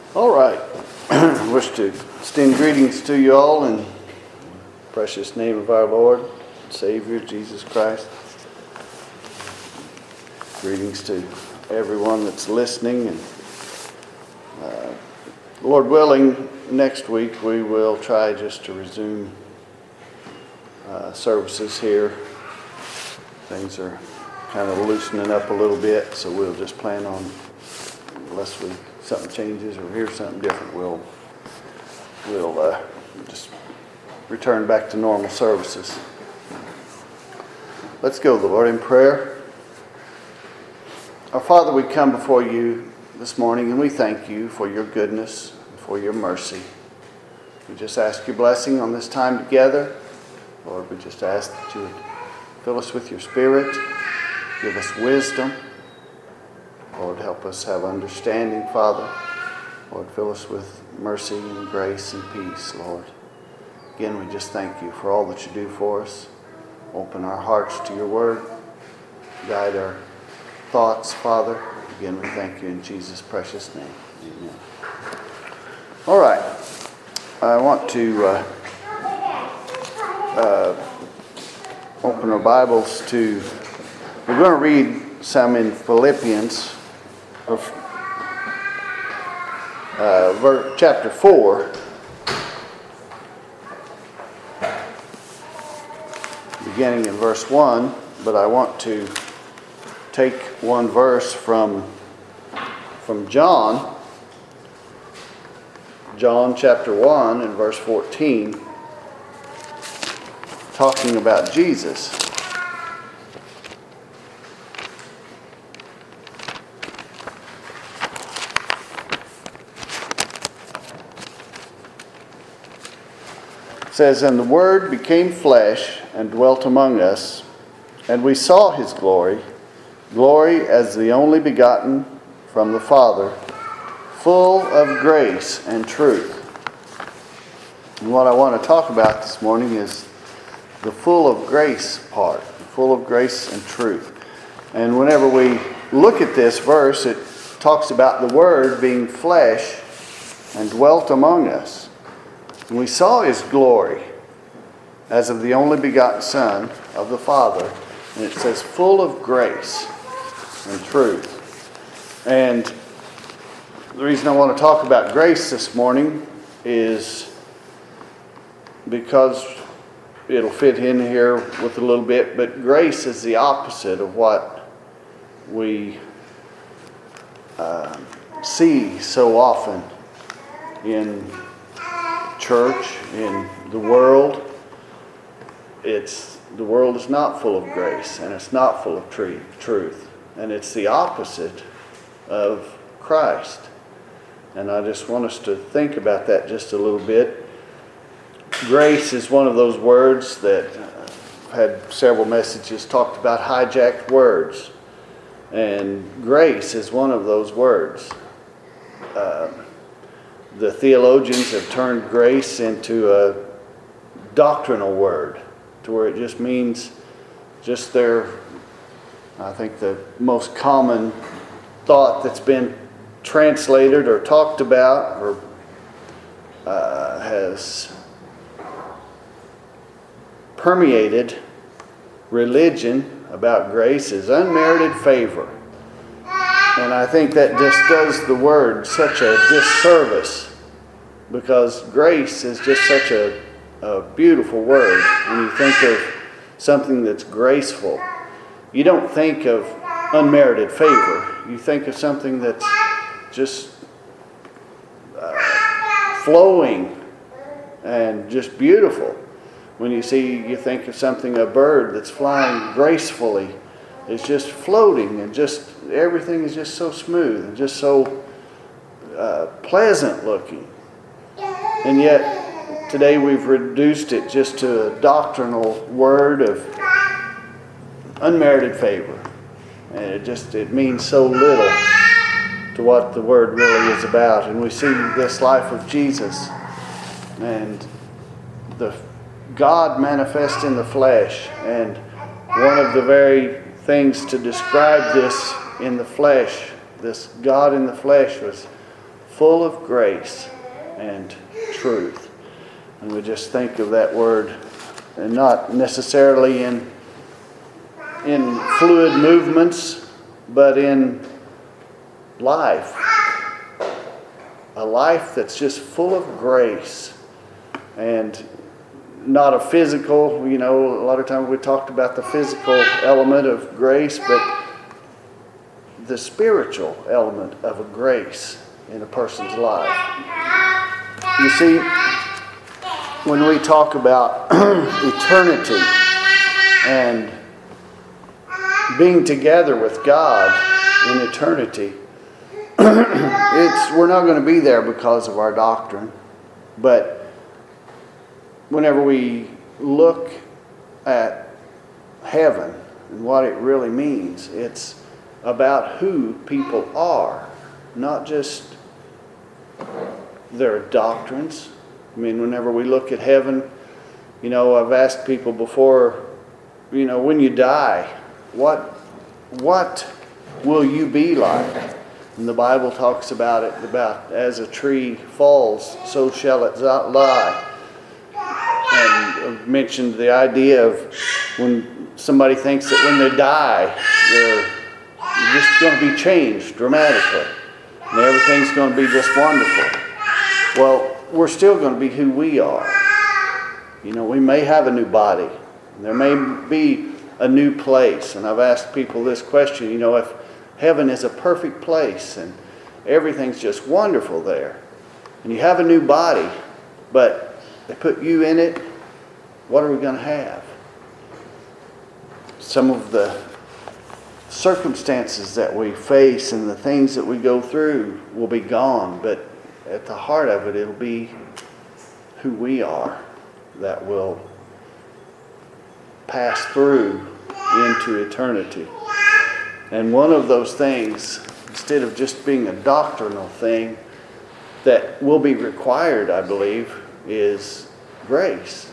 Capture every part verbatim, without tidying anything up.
All right. I wish to extend greetings to you all in the precious name of our Lord and Savior, Jesus Christ. Greetings to everyone that's listening. And uh, Lord willing, next week we will try just to resume uh, services here. Things are kind of loosening up a little bit, so we'll just plan on, unless we something changes or hear something different, we'll we'll uh, just return back to normal services. Let's go to the Lord in prayer. Our Father, we come before you this morning and we thank you for your goodness and for your mercy. We just ask your blessing on this time together. Lord, we just ask that you would fill us with your Spirit, give us wisdom. Lord, help us have understanding, Father. Lord, fill us with mercy and grace and peace, Lord. Again, we just thank you for all that you do for us. Open our hearts to your word. Guide our thoughts, Father. Again, we thank you in Jesus' precious name. Amen. All right. I want to uh, uh, open our Bibles to, we're going to read some in Philippians, uh, ver- chapter four, beginning in verse one, but I want to take one verse from, from John, John chapter one and verse fourteen, talking about Jesus. It says, "And the Word became flesh and dwelt among us, and we saw his glory, glory as the only begotten from the Father, full of grace and truth." And what I want to talk about this morning is the full of grace part, full of grace and truth. And whenever we look at this verse, it talks about the Word being flesh and dwelt among us. And we saw his glory as of the only begotten Son of the Father. And it says full of grace and truth. And the reason I want to talk about grace this morning is because it'll fit in here with a little bit, but grace is the opposite of what we uh, see so often in church, in the world. It's the world is not full of grace, and it's not full of tree, truth, and it's the opposite of Christ. And I just want us to think about that just a little bit. Grace is one of those words that I've had several messages talked about hijacked words, and grace is one of those words. Uh, the theologians have turned grace into a doctrinal word, to where it just means just their, I think the most common thought that's been translated or talked about or uh, has permeated religion about grace is unmerited favor. And I think that just does the word such a disservice, because grace is just such a, a beautiful word. When you think of something that's graceful, you don't think of unmerited favor. You think of something that's just uh, flowing and just beautiful. When you see, you think of something, a bird that's flying gracefully, it's just floating, and just everything is just so smooth and just so uh, pleasant looking. And yet today we've reduced it just to a doctrinal word of unmerited favor, and it just it means so little to what the word really is about. And we see this life of Jesus and the God manifest in the flesh, and one of the very things to describe this in the flesh, this God in the flesh, was full of grace and truth. And we just think of that word, and not necessarily in in fluid movements, but in life. A life that's just full of grace, and not a physical, you know, a lot of times we talked about the physical element of grace, but the spiritual element of a grace in a person's life. You see, when we talk about eternity and being together with God in eternity, it's we're not going to be there because of our doctrine, but whenever we look at heaven and what it really means, it's about who people are, not just their doctrines. I mean, whenever we look at heaven, you know, I've asked people before, you know, when you die, what what will you be like? And the Bible talks about it, about as a tree falls, so shall it lie. And I've mentioned the idea of when somebody thinks that when they die, they're just going to be changed dramatically. And everything's going to be just wonderful. Well, we're still going to be who we are. You know, we may have a new body. There may be a new place. And I've asked people this question, you know, if heaven is a perfect place and everything's just wonderful there, and you have a new body, but they put you in it, what are we going to have? Some of the circumstances that we face and the things that we go through will be gone, but at the heart of it, it'll be who we are that will pass through into eternity. And one of those things, instead of just being a doctrinal thing, that will be required, I believe, is grace.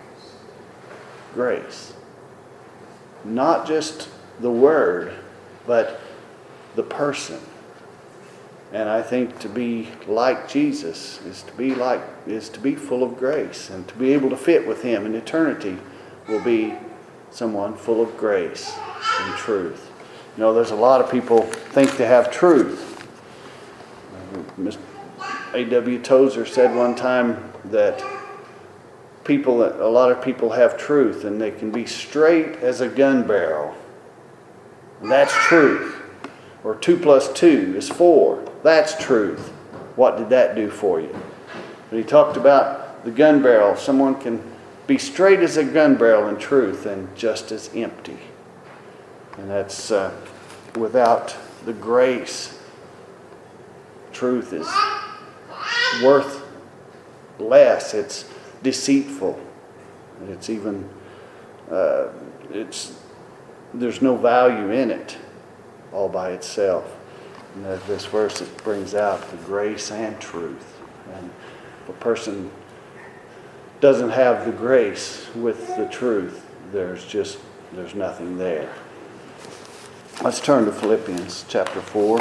Grace. Not just the word, but the person. And I think to be like Jesus is to be like is to be full of grace, and to be able to fit with Him in eternity will be someone full of grace and truth. You know, there's a lot of people think they have truth. Mister A W Tozer said one time that people, a lot of people have truth, and they can be straight as a gun barrel. And that's truth. Or two plus two is four. That's truth. What did that do for you? But he talked about the gun barrel. Someone can be straight as a gun barrel in truth and just as empty. And that's uh, without the grace. Truth is worth less. It's deceitful. It's even, uh, it's there's no value in it all by itself. And that this verse, it brings out the grace and truth. And if a person doesn't have the grace with the truth, there's just, there's nothing there. Let's turn to Philippians chapter four,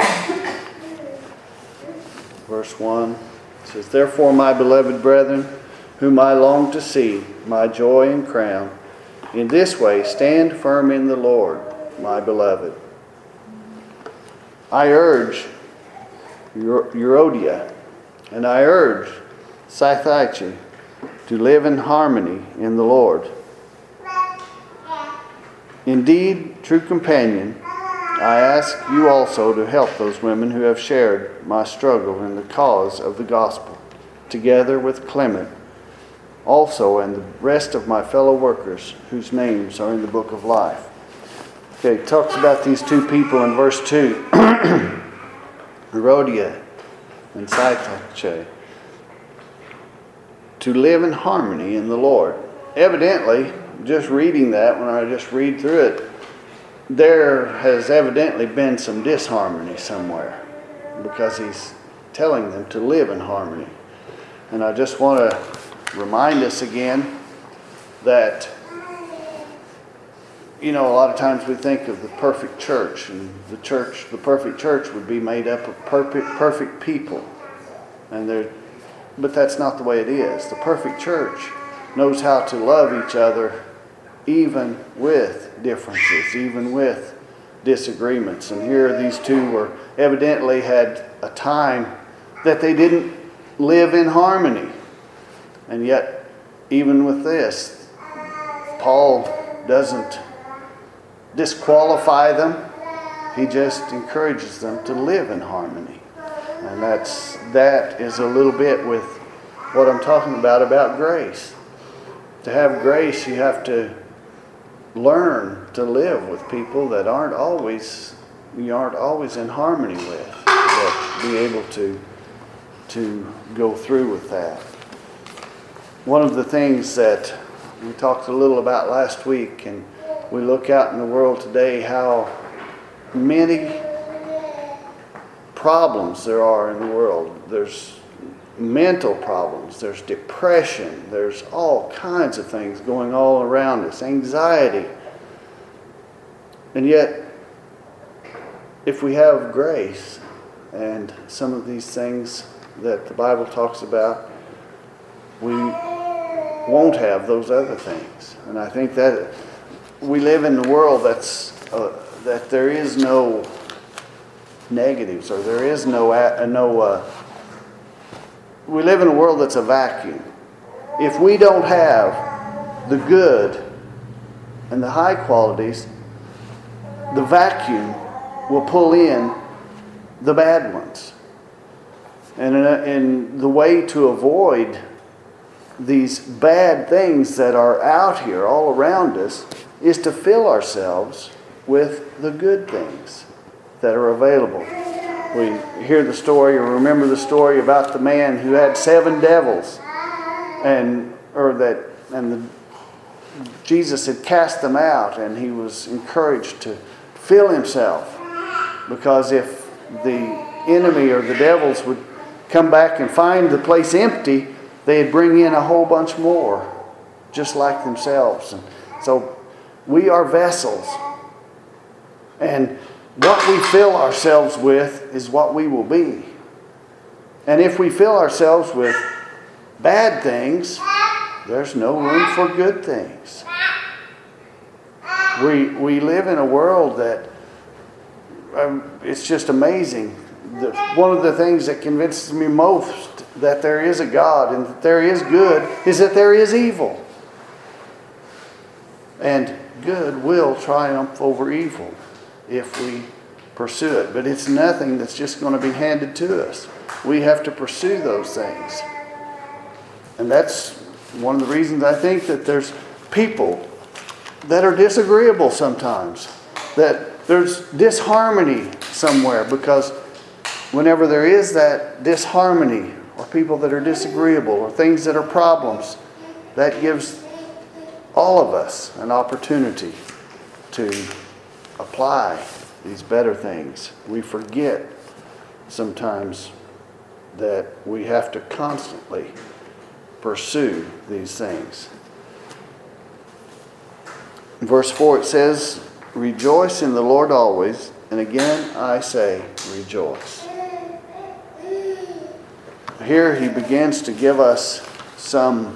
verse one. It says, "Therefore, my beloved brethren, whom I long to see, my joy and crown, in this way stand firm in the Lord, my beloved. I urge Euodia, and I urge Syntyche to live in harmony in the Lord. Indeed, true companion, I ask you also to help those women who have shared my struggle in the cause of the gospel, together with Clement, also, and the rest of my fellow workers whose names are in the book of life." Okay, it talks about these two people in verse two. Euodia and Syntyche. To live in harmony in the Lord. Evidently, just reading that, when I just read through it, there has evidently been some disharmony somewhere, because he's telling them to live in harmony. And I just want to remind us again that, you know, a lot of times we think of the perfect church, and the church, the perfect church would be made up of perfect, perfect people. And there, but that's not the way it is. The perfect church knows how to love each other even with differences, even with disagreements. And here these two were evidently had a time that they didn't live in harmony. And yet, even with this, Paul doesn't disqualify them. He just encourages them to live in harmony. And that's that is a little bit with what I'm talking about, about grace. To have grace, you have to learn to live with people that aren't always you aren't always in harmony with. But be able to to go through with that. One of the things that we talked a little about last week, and we look out in the world today, how many problems there are in the world. There's mental problems, there's depression, there's all kinds of things going all around us, anxiety. And yet, if we have grace and some of these things that the Bible talks about, we won't have those other things. And I think that we live in the world that's uh, that there is no negatives, or there is no uh, no. Uh, we live in a world that's a vacuum. If we don't have the good and the high qualities, the vacuum will pull in the bad ones. And in, a, in the way to avoid these bad things that are out here all around us is to fill ourselves with the good things that are available. We hear the story or remember the story about the man who had seven devils, and or that and the, Jesus had cast them out, and he was encouraged to fill himself, because if the enemy or the devils would come back and find the place empty, they'd bring in a whole bunch more, just like themselves. And so we are vessels. And what we fill ourselves with is what we will be. And if we fill ourselves with bad things, there's no room for good things. We we live in a world that um, it's just amazing. The, one of the things that convinces me most that there is a God and that there is good is that there is evil. And good will triumph over evil if we pursue it. But it's nothing that's just going to be handed to us. We have to pursue those things. And that's one of the reasons I think that there's people that are disagreeable sometimes. That there's disharmony somewhere, because whenever there is that disharmony, or people that are disagreeable, or things that are problems, that gives all of us an opportunity to apply these better things. We forget sometimes that we have to constantly pursue these things. In verse four it says, "Rejoice in the Lord always, and again I say, rejoice." Here he begins to give us some,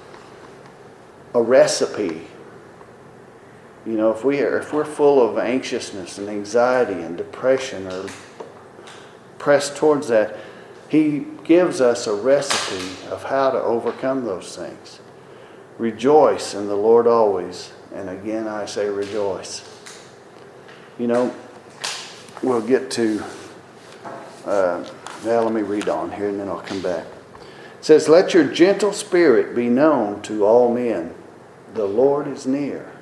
a recipe. You know, if we are, if we're full of anxiousness and anxiety and depression, or pressed towards that, he gives us a recipe of how to overcome those things. Rejoice in the Lord always, and again I say rejoice. You know, we'll get to, uh, well, let me read on here and then I'll come back. It says, "Let your gentle spirit be known to all men. The Lord is near.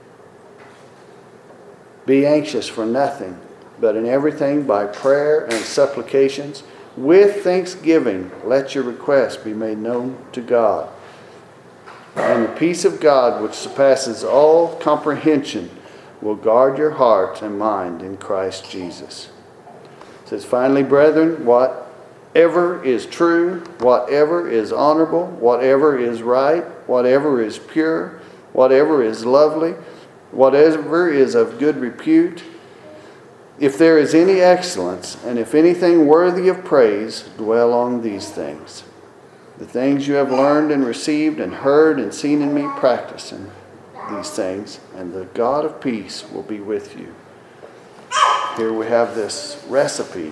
Be anxious for nothing, but in everything by prayer and supplications, with thanksgiving, let your requests be made known to God. And the peace of God, which surpasses all comprehension, will guard your heart and mind in Christ Jesus." It says, "Finally, brethren, whatever is true, whatever is honorable, whatever is right, whatever is pure, whatever is lovely, whatever is of good repute, if there is any excellence, and if anything worthy of praise, dwell on these things. The things you have learned and received and heard and seen in me, practice in these things, and the God of peace will be with you. Here we have this recipe.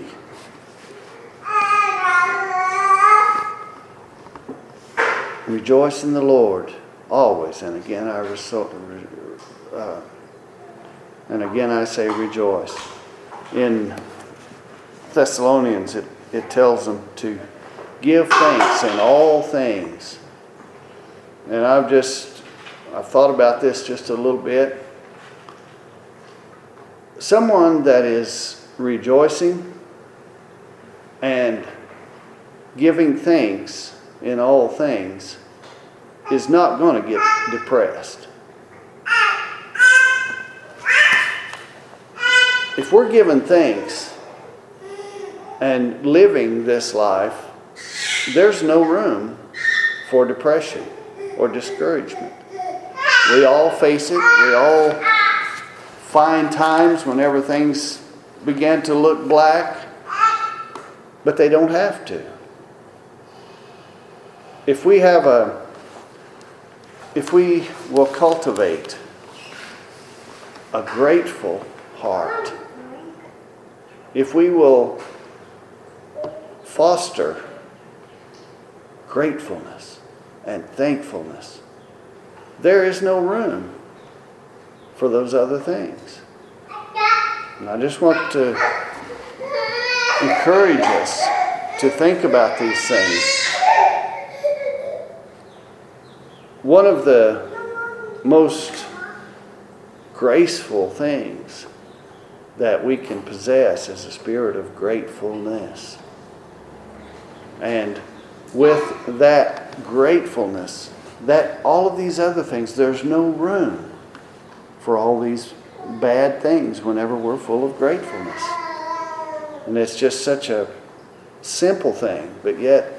Rejoice in the Lord always, and again I resort, uh, and again I say rejoice. In Thessalonians, it, it tells them to give thanks in all things. And I've just, I've thought about this just a little bit. Someone that is rejoicing and giving thanks in all things is not going to get depressed. If we're giving thanks and living this life, there's no room for depression or discouragement. We all face it. We all find times whenever things begin to look black, but they don't have to. If we have a, if we will cultivate a grateful heart, if we will foster gratefulness and thankfulness, there is no room for those other things. And I just want to encourage us to think about these things. One of the most graceful things that we can possess is a spirit of gratefulness. And with that gratefulness, that all of these other things, there's no room for all these bad things whenever we're full of gratefulness. And it's just such a simple thing, but yet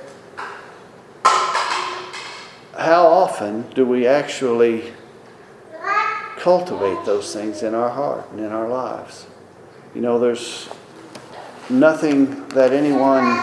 how often do we actually cultivate those things in our heart and in our lives? You know, there's nothing that anyone,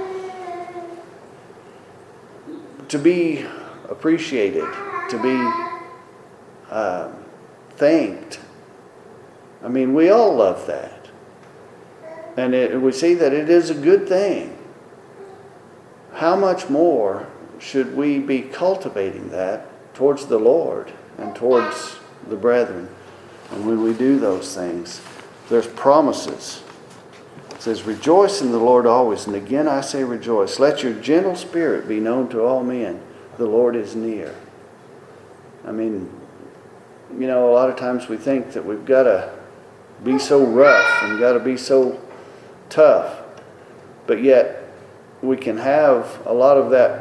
to be appreciated, to be um, thanked. I mean, we all love that. And it, we see that it is a good thing. How much more should we be cultivating that towards the Lord and towards the brethren? And when we do those things, there's promises. It says, rejoice in the Lord always. And again I say rejoice. Let your gentle spirit be known to all men. The Lord is near. I mean, you know, a lot of times we think that we've got to be so rough and got to be so tough. But yet we can have a lot of that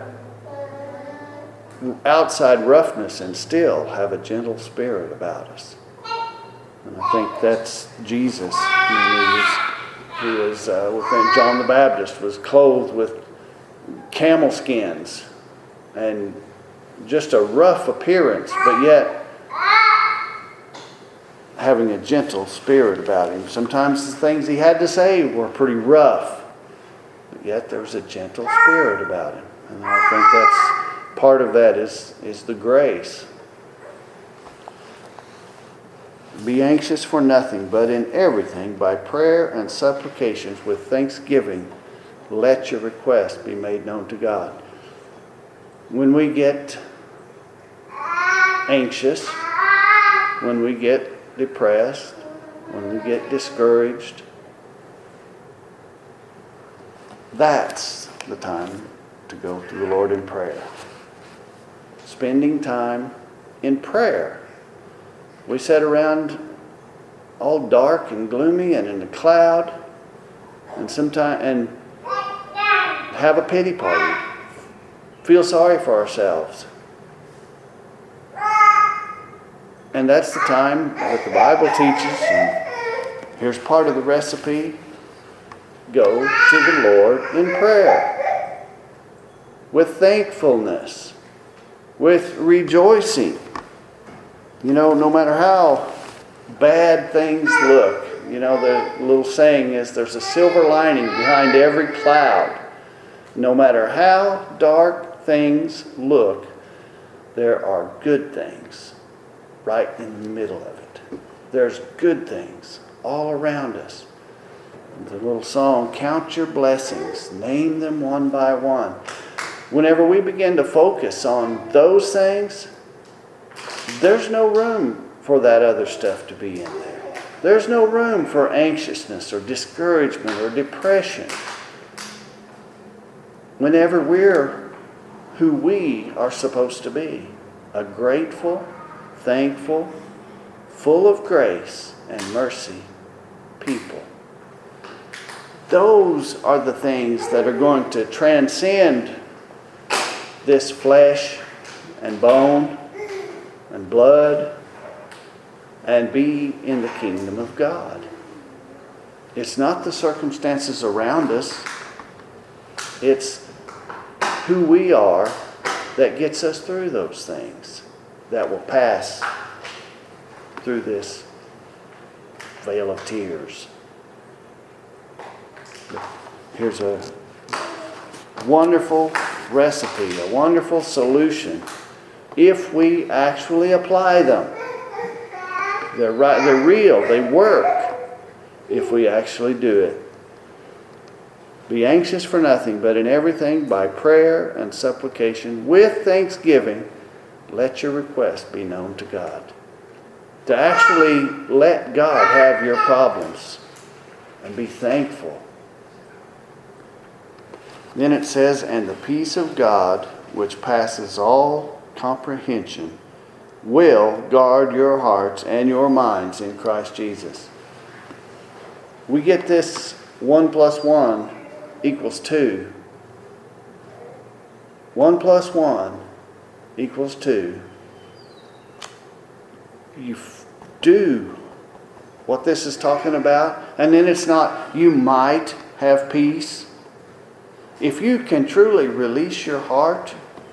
outside roughness and still have a gentle spirit about us. And I think that's Jesus. I mean, he was, he was uh, we think John the Baptist was clothed with camel skins and just a rough appearance, but yet having a gentle spirit about him. Sometimes the things he had to say were pretty rough, but yet there was a gentle spirit about him. And I think that's part of that is, is the grace. Be anxious for nothing, but in everything, by prayer and supplications with thanksgiving, let your request be made known to God. When we get anxious, when we get depressed, when we get discouraged, that's the time to go to the Lord in prayer. Spending time in prayer. We sat around all dark and gloomy and in a cloud, and sometime and have a pity party. Feel sorry for ourselves. And that's the time that the Bible teaches, and here's part of the recipe. Go to the Lord in prayer. With thankfulness. With rejoicing. You know, no matter how bad things look, You know, the little saying is there's a silver lining behind every cloud. No matter how dark things look, there are good things right in the middle of it. There's good things all around us. The little song, count your blessings, name them one by one. Whenever we begin to focus on those things, there's no room for that other stuff to be in there. There's no room for anxiousness or discouragement or depression. Whenever we're who we are supposed to be, a grateful, thankful, full of grace and mercy people. Those are the things that are going to transcend this flesh and bone and blood and be in the kingdom of God. It's not the circumstances around us. It's who we are that gets us through those things, that will pass through this veil of tears. Here's a wonderful recipe, a wonderful solution, if we actually apply them. They're right, they're real, they work if we actually do it. Be anxious for nothing, but in everything by prayer and supplication with thanksgiving, let your request be known to God. To actually let God have your problems and be thankful. Then it says, and the peace of God, which passes all comprehension, will guard your hearts and your minds in Christ Jesus. We get this one plus one equals two. One plus one equals two. You f- do what this is talking about, and then it's not you might have peace. If you can truly release your heart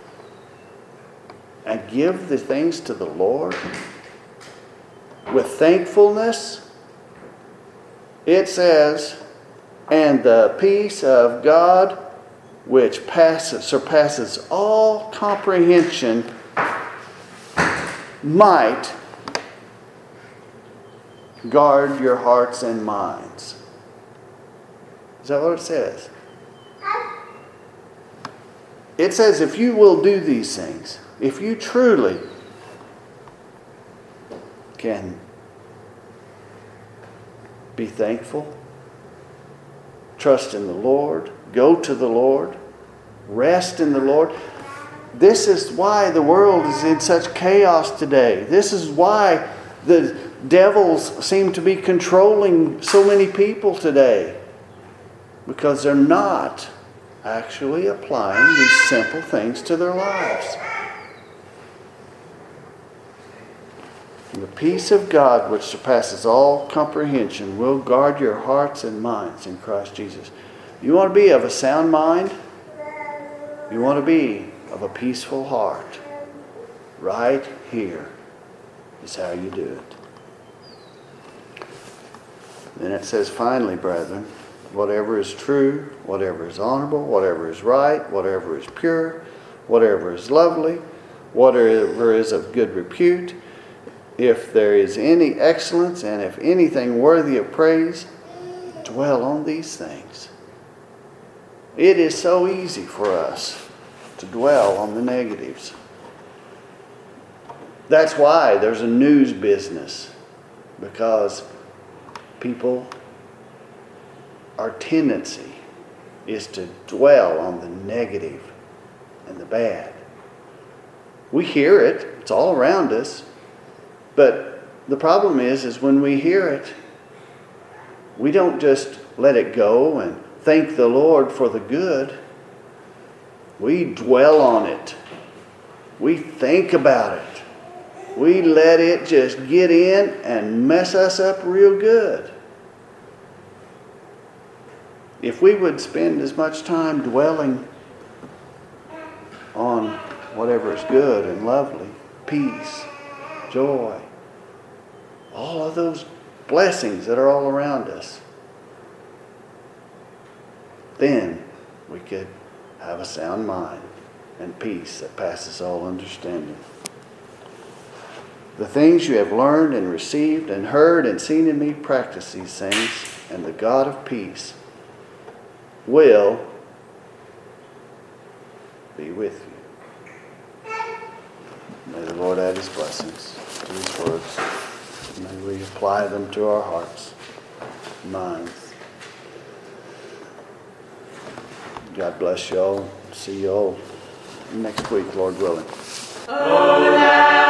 and give the things to the Lord with thankfulness, it says, and the peace of God, which passes, surpasses all comprehension, might guard your hearts and minds. Is that what it says? It says if you will do these things, if you truly can be thankful, trust in the Lord, go to the Lord, rest in the Lord. This is why the world is in such chaos today. This is why the devils seem to be controlling so many people today. Because they're not actually applying these simple things to their lives. And the peace of God, which surpasses all comprehension, will guard your hearts and minds in Christ Jesus. You want to be of a sound mind? You want to be of a peaceful heart? Right here is how you do it. Then it says, finally, brethren, whatever is true, whatever is honorable, whatever is right, whatever is pure, whatever is lovely, whatever is of good repute, if there is any excellence and if anything worthy of praise, dwell on these things. It is so easy for us to dwell on the negatives. That's why there's a news business, because people, our tendency is to dwell on the negative and the bad. We hear it, it's all around us, but the problem is, is when we hear it, we don't just let it go and thank the Lord for the good. We dwell on it. We think about it. We let it just get in and mess us up real good. If we would spend as much time dwelling on whatever is good and lovely, peace, joy, all of those blessings that are all around us, then we could have a sound mind and peace that passes all understanding. The things you have learned and received and heard and seen in me, practice these things, and the God of peace will be with you. May the Lord add his blessings to his words. May we apply them to our hearts, minds. God bless you all. See you all next week, Lord willing. Oh,